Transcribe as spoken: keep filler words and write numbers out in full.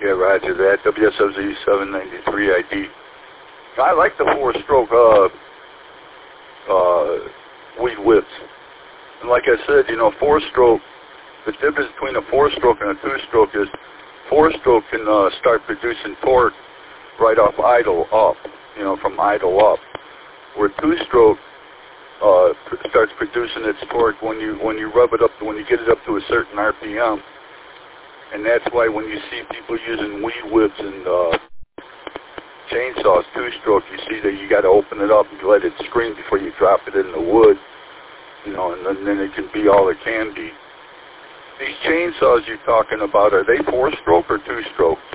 Yeah, roger that. W S O Z seven ninety-three I D. I like the four-stroke uh, uh, weed whips. And like I said, you know, four-stroke, the difference between a four-stroke and a two-stroke is four-stroke can uh, start producing torque right off idle up, you know, from idle up. Where two-stroke uh, starts producing its torque when you when you rub it up, when you get it up to a certain R P M. And that's why when you see people using weed whips and uh, chainsaws, two-stroke, you see that you got to open it up and let it scream before you drop it in the wood, you know, and then, then it can be all it can be. These chainsaws you're talking about, are they four-stroke or two-stroke?